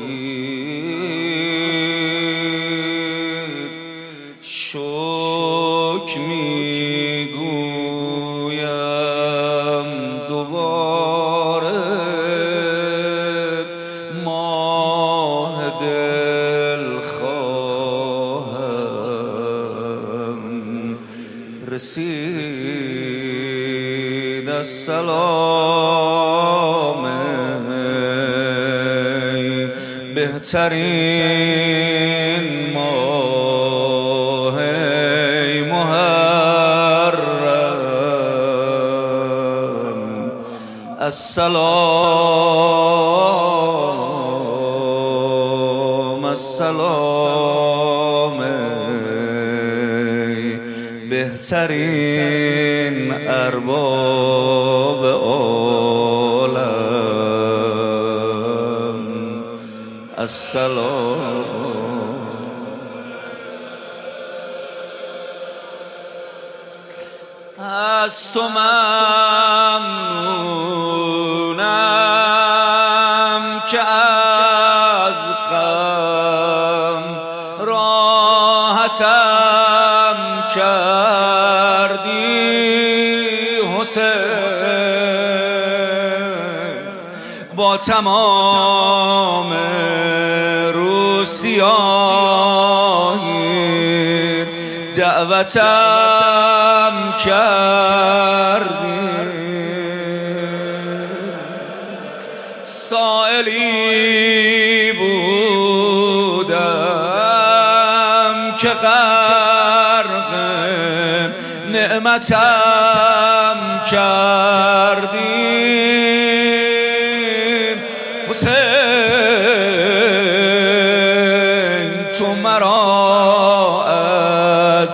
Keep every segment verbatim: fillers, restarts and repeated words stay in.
رسید شوک میگویم دوباره ماه دلخواهم رسید. السلام ای بهترین ماه ای محرم. السلام السلام ای بهترین ارباب عالم. السلام. از تو ممنونم که از غم راحتم کردی حسین. با تمام روسیاهی دعوتم کردی. سائلی بودم که غرق نعمتم کردی حسین. تو مرا از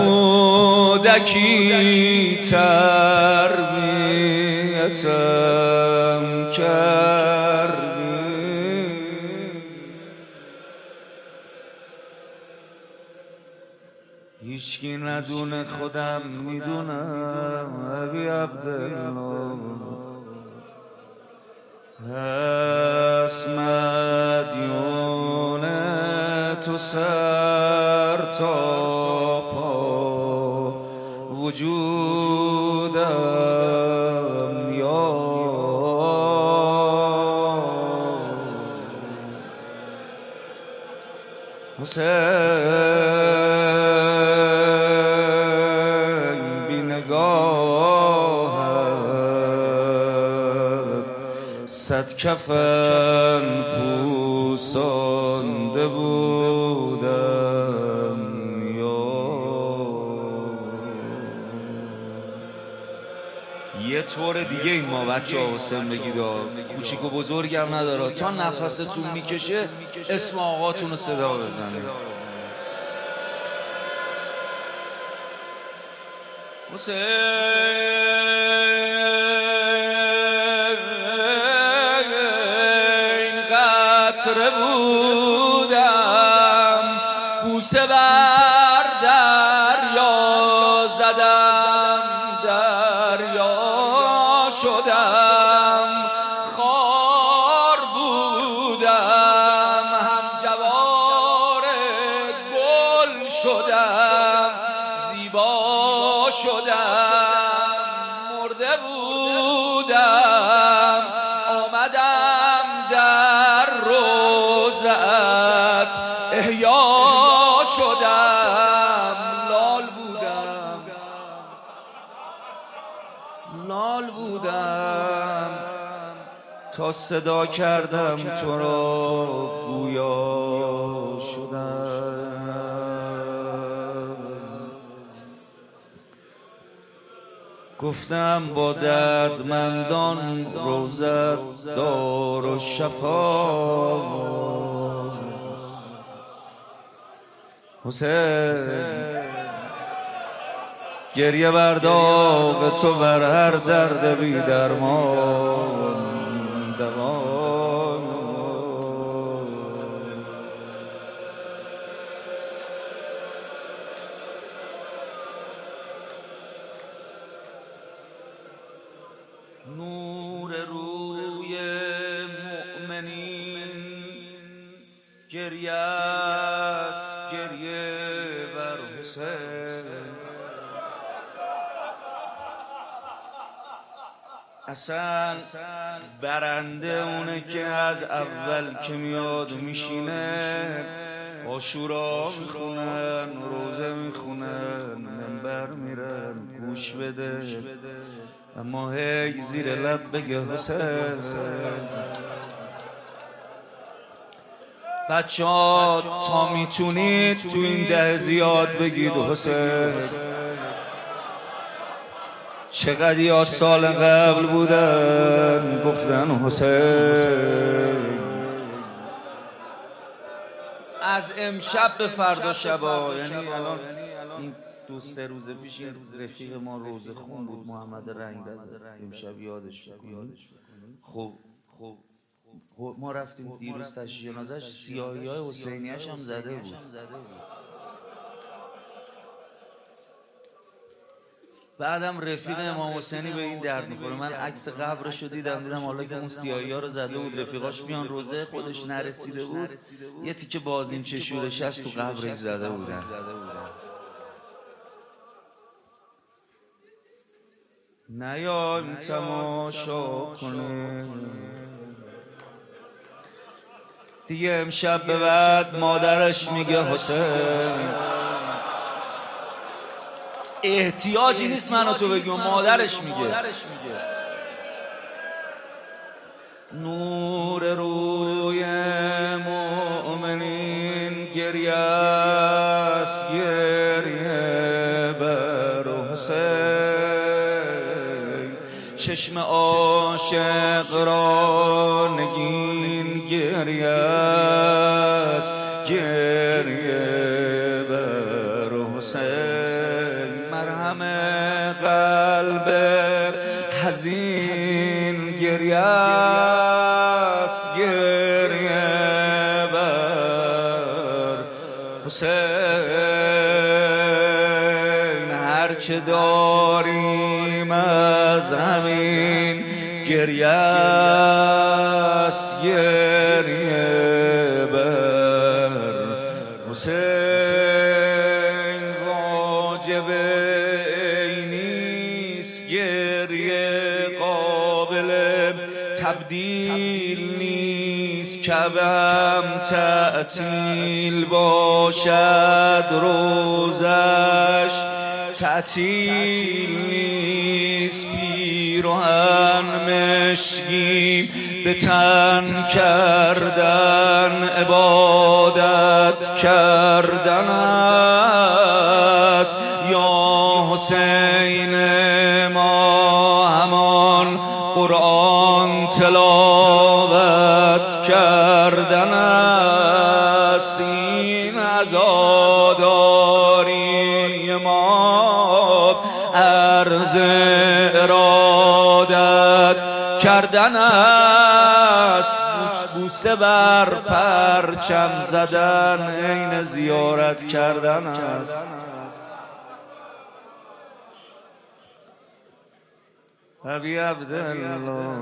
کودکی تربیتم کردی. هیچکی ندونه خودم میدونم ابی عبدالله. پس مدیون تو سر تا پا وجودم یا حسین. بی نگاهت صد کفن پوسانده بودم یا. یه طور دیگه این ما بچه ها حسین بگید کوچیک و بزرگم نداره. تا نفستون میکشه اسم آقاتون رو صدا بزنید. حسین قطره بودم بوسه بر دریا زدم دریا شدم. خار بودم هم جوار گل شدم زیبا شدم. مرده بودم آمدم در روزت احیا شدم. لال بودم لال بودم تا صدا کردم تو را گویا شدم. گفتم با دردمندان روزت دار و شفا. حسین گریه بر داغ تو بر هر درد بی درمان دوان. نور روی مؤمنین گریه است گریه بر حسین. اصلا برنده اونه که از اول که میاد میشینه عاشورا میخونن روزه میخونن منبر میرن گوش بده، اما هی زیر لب بگه حسین. بچه ها تا میتونید تو این ده زیاد بگید حسین. چقدر یا سال قبل بودن گفتن حسین. از امشب به فردا شبا، یعنی الان این دو سه روز پیش این رفیق ما روزه خون بود محمد رنگرز، امشب یادش بکنیم. خب خب ما رفتیم دیروز تشییع جنازه‌اش، سیاهی های حسینیش هم زده بود. بعدم رفیق امام حسینی به این درد میخوره. من عکس قبرش رو دیدم دیدم حالا که اون سیاهی ها رو زده بود رفیقاش میان روزه خودش نرسیده بود یه تیکه بازیم چشورش هست تو قبرش زده بودن. نیایم تماشا کنیم دیگه امشب به بعد مادرش میگه حسین. احتیاجی نیست منو تو بگیم، مادرش میگه. نور روی مؤمنین گریه است گریه بر حسین. چشم عاشق را نگین گریه است گریه بر حسین. مرهم قلب حزین گریه است گریه بر حسین. هرچه داریم از همین گریه است گریه بر حسین. واجب نیست گریه قابل تبدیل نیست، کبم تعطیل باشد روزش تعطیل نیست. پیراهن مشکین به تن کردن عبادت کردن است. یا حسین ما همان قرآن تلاوت کردن است. این عزاداری ما عرض ارادت کردن است. بوسه بر پرچم زدن عین زیارت کردن است. ابی عبدالله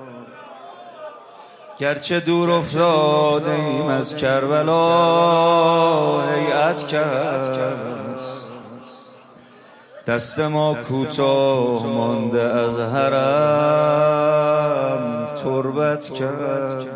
گرچه دور افتاده ایم از کربلا هیئت کرد، دست ما کوتاه مانده از حرم تربت کرد.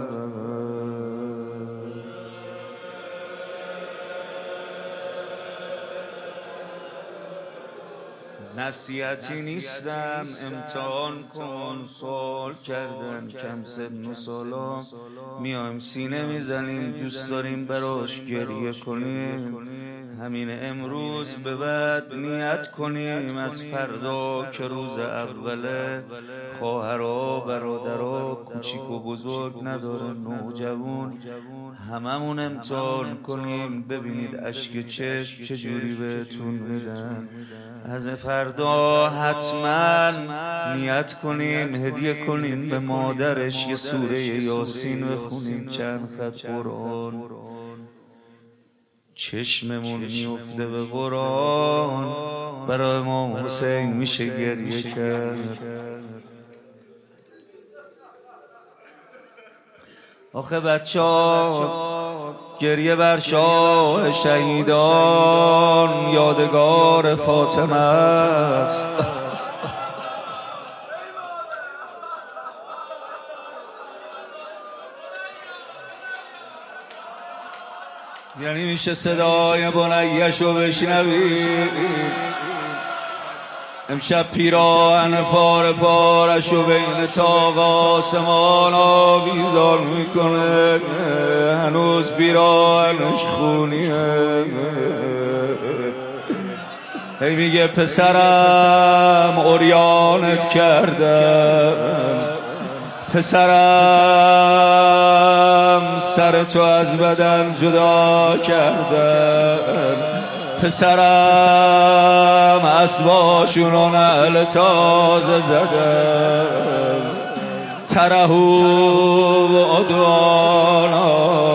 نصیحتی نیستم امتحان کن، سوال کردن کم سن و سالا میایم سینه میزنیم دوست داریم براش گریه کنیم. همین امروز به بعد نیت کنیم از فردا که روز اوله، خواهرها برادرها کوچیک و بزرگ نداره نوجوان هممون امتحان کنیم ببینید اشک چشم چجوری بهتون میدن. از فردا حتما نیت کنین هدیه کنین به مادرش یه سوره یاسین بخونین چند خط قرآن. چشممون میفته به قرآن برای امام حسین میشه گریه کرد. آخه بچه ها گریه بر شاه شهیدان یادگار فاطمه است. یعنی میشه صدای بنیشو بشنوی امشب پیراهن پاره پارشو بین تاق آسمان آویزان میکنه، هنوز پیراهنش خونیه. هی میگه پسرم عریانت کردم، پسرم سر تو از بدن جدا کردم، پسرم اسباشون و نعل تازه زدم، ترهو و عدوانا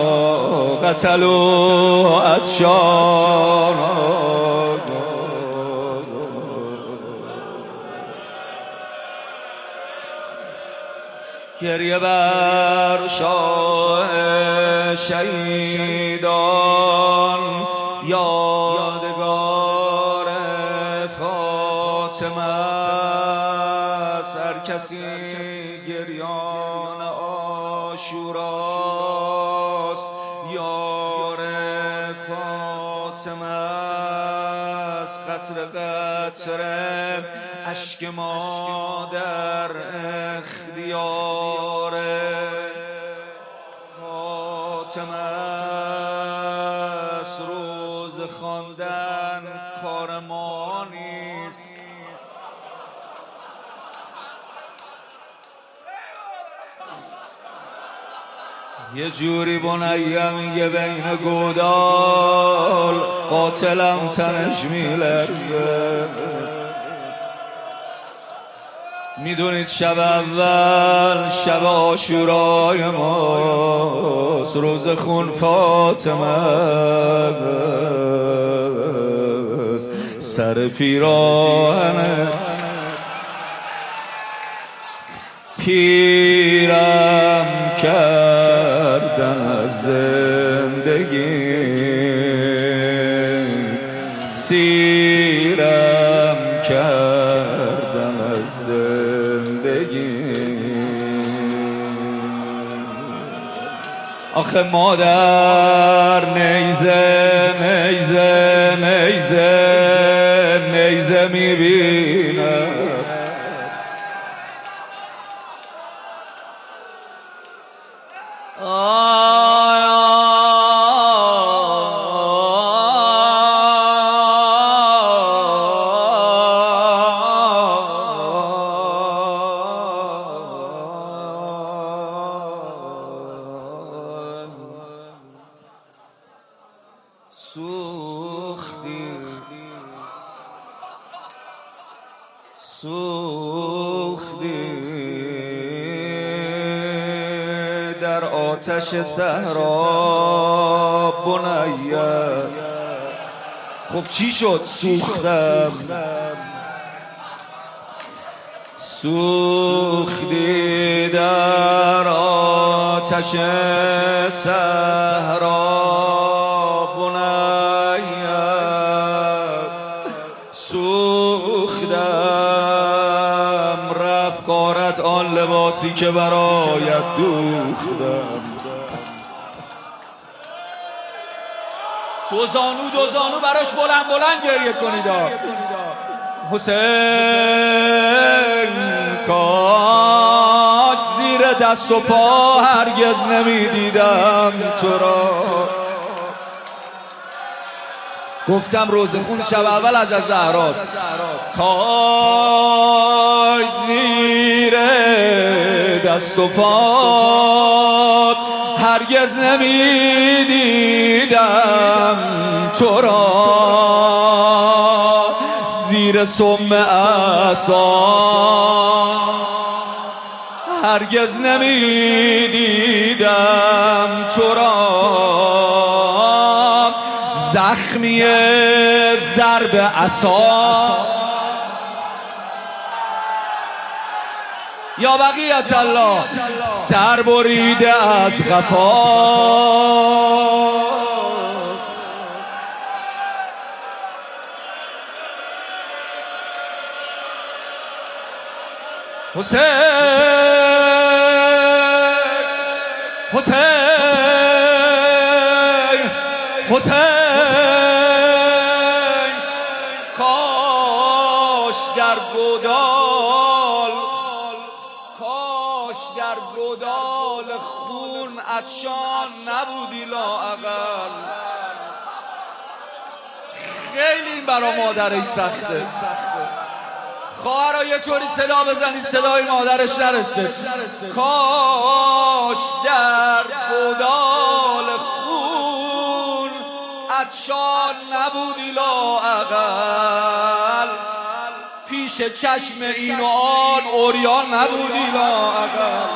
قتلو عطشانا. گریه بر شاه شهیدان یادگار فاطمه است. هر کسی گریان عاشوراست یار فاطمه است. قطره قطره اشک ما در اختیار فاطمه است. روز خواندن کار ما نیست، یه جوری بنیم میگه بین گودال قاتلم تنش میلرزه. میدونید شب اول شب عاشورای ماست، روز خون فاطمه است. سر پیراهن پیرم کردن از زندگی، سیرم کردن از زندگی. آخه مادر نیزه نیزه نیزه نیزه میبینه، سوختی سوختی در آتش صحرا بنیه. خب چی شد؟ سوختم سوختی در آتش صحرا سوختم، رفت غارت آن لباسی که برایت دوختم. دو زانو دو زانو براش بلند بلند گریه کنید. حسین کاش زیر دست و پا هرگز نمیدیدم تو را. گفتم روز خون شب اول از از زهراست. کاش زیر دست و پا هرگز نمیدیدم تو را، زیر سم عصا هرگز نمیدیدم تو را. زخمی ضرب عصا یا بقیت الله سر بریده از خفا حسین حسین حسین کاش در گودال کاش در گودال خون عطشان نبودی لااقل. خیلی این برا مادرش سخته. خواهرها یه طوری صدا بزنید صدای مادرش نرسه. کاش در گودال خون عطشان نبودی لااقل، پیش چشم این و آن عریان نبودی لااقل.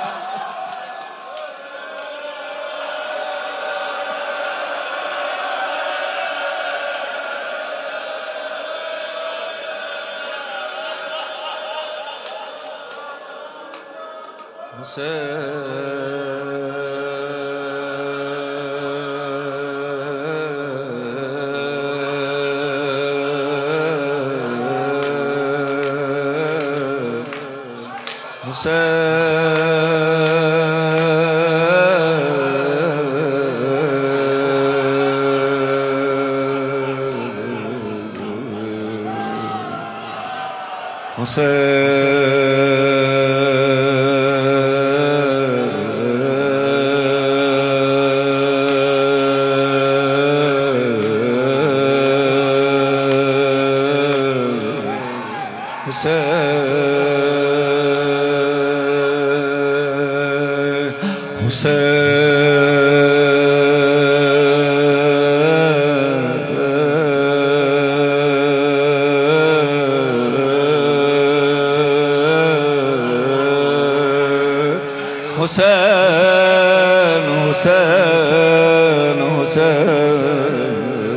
حسین حسین حسین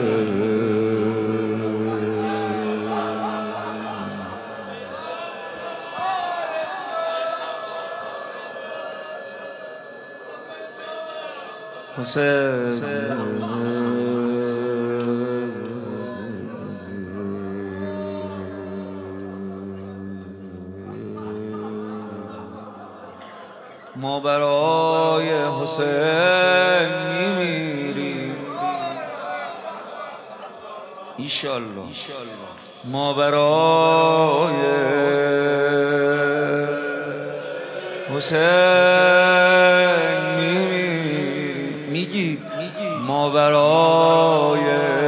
ما برای حسین میمیریم ایشالله، ما برای حسین میمیریم. میگی ما برای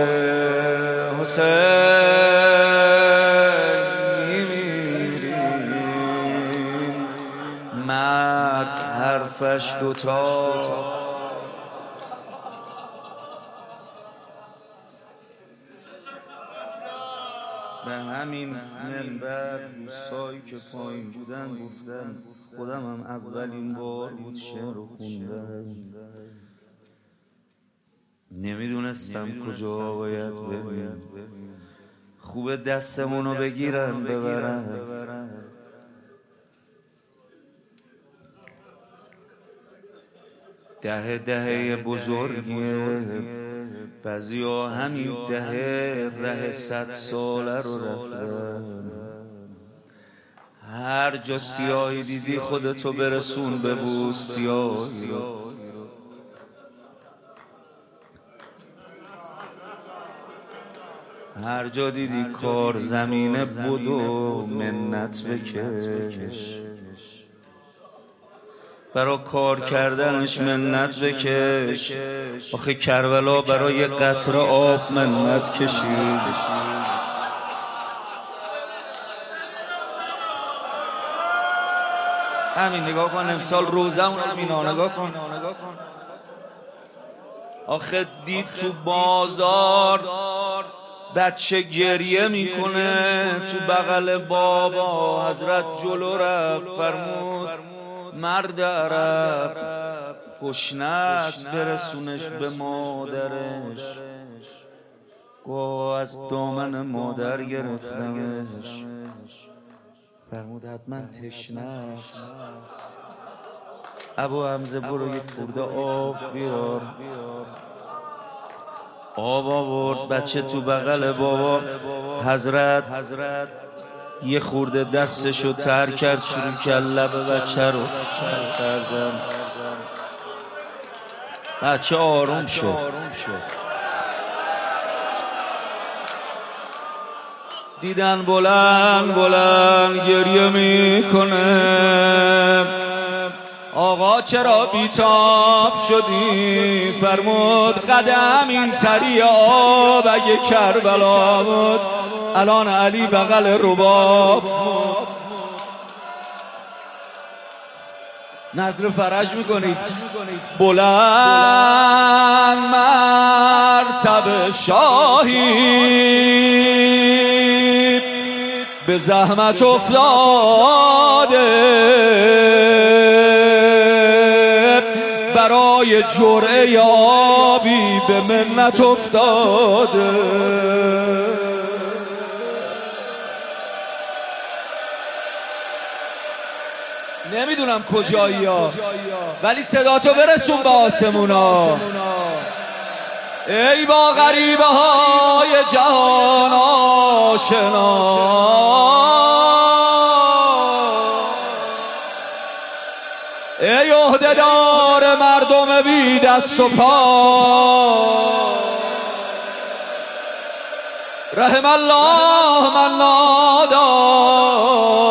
حسین حرفش دوتا به همین منبر دوستایی که پایین بودن گفتن خودم هم اولین بار بود شعر رو خوندم، نمیدونستم کجا باید بریم. خوبه دستمونو بگیرن ببرن. دهه دهه بزرگیه، بعضی ها همین دهه ره صد ساله رو رفتن. هر جا سیاهی دیدی خودتو برسون ببوس سیاهی. هر جا دیدی کار زمینه بدو منت بکش، برا کار کردنش منت بکش. آخه کربلا برای یه قطره آب منت کشید. همین نگاه کن امسال روزمون همینا نگاه کن. آخه دید تو بازار بچه گریه میکنه، تو بغل بابا حضرت جلو رفت فرمود مرد عرب گشنه است برسونش به مادرش. گو از دامن مادر گرفتمش، فرمود حتما تشنه است. ابو حمزه برو یک خورده آب بیار. آب آورد، بچه تو بغل بابا حضرت یه خورده دستشو تر کرد، شروع کرد لب بچه رو کردن. بچه آروم شد. دیدن بلند بلند گریه میکنه. آقا چرا بیتاب شدی؟ فرمود قدم این تری آب اگه کربلا بود الان علی بغل رباب. نظر فرج میکنید. بلند مرتبه شاهی به زحمت افتاده، برای جرعه آبی به منت افتاده. نمیدونم کجایی ها، ولی صدا تو برسون به آسمونا. ای با غریبه های جهان آشنا، ای عهده‌دار مردم بی دست و پا، رحم الله من نادار